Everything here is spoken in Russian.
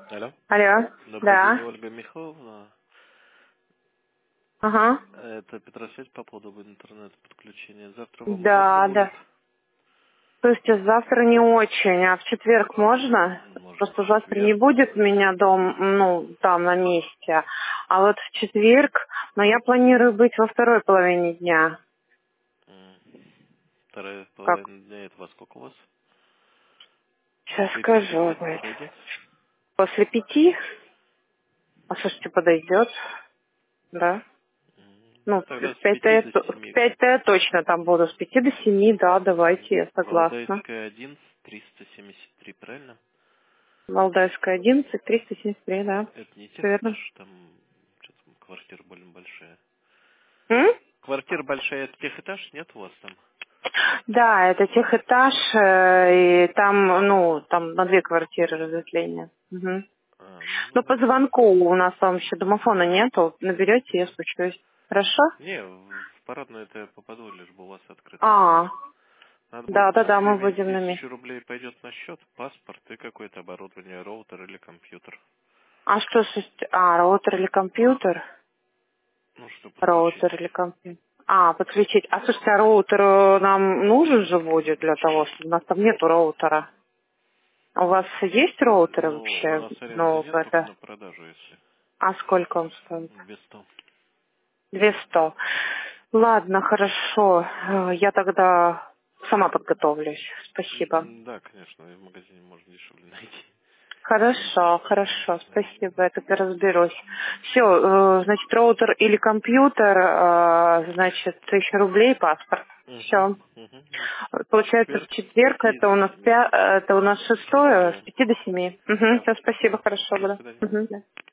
Алло. Алло. Добрый день, Да. Ольга Михайловна. Ага. Это Петросвязь по поводу интернет-подключения. Завтра вам удобно Да, будет? да. То есть завтра не очень, а в четверг можно? Можно в Просто завтра не четверг. будет меня там на месте. А вот в четверг, но я планирую быть во второй половине дня. М, Вторая Как? половина дня, это во сколько у вас? Сейчас После пяти скажу. где-то Будет. подойдет? После 5? А слушайте, подойдет. Да. Ну, Ну, тогда с в 5-то пяти я, до в семи. 5-то я точно там буду. С 5 до 7, да, давайте, я согласна. Валдайская 1, 373, правильно? Валдайская 11, 373, да. Это не Всё верно. техэтаж, там что-то квартира больно большая. М? Квартира большая, это техэтаж, нет у вас там? Да, это техэтаж, и там, там на 2 квартиры разветвления. Мгм. Ну, Но по значит, звонку у нас там еще домофона нету. Наберете, я стучусь. Хорошо? не, в парадную это я попаду, лишь бы у вас открыто было. А, Надо будет да, просто мы иметь будем на месте. 1000 рублей пойдет на счет, паспорт и какое-то оборудование, роутер или компьютер. А что, роутер или компьютер? Ну, что подключить. Роутер или компьютер? А, подключить. А слушайте, а роутер нам нужен же будет для того, чтобы у нас там нету роутера. А у вас есть роутеры Ну, у вообще? нас аренды Ну, нет, только это... на продажу, если. А сколько он стоит? 200. 200. Ладно, хорошо. Я тогда сама подготовлюсь. Спасибо. Да, конечно, и в магазине можно дешевле найти. Хорошо, спасибо, я тогда разберусь. Все, значит, роутер или компьютер, значит, 1000 рублей, паспорт. Угу, Все. угу. Получается, в Четверг с четверг пяти это у до нас семи. это у нас шестое, с Шестое. 5 до 7. Угу, Да. все, спасибо, хорошо, До да. свидания. Угу, да.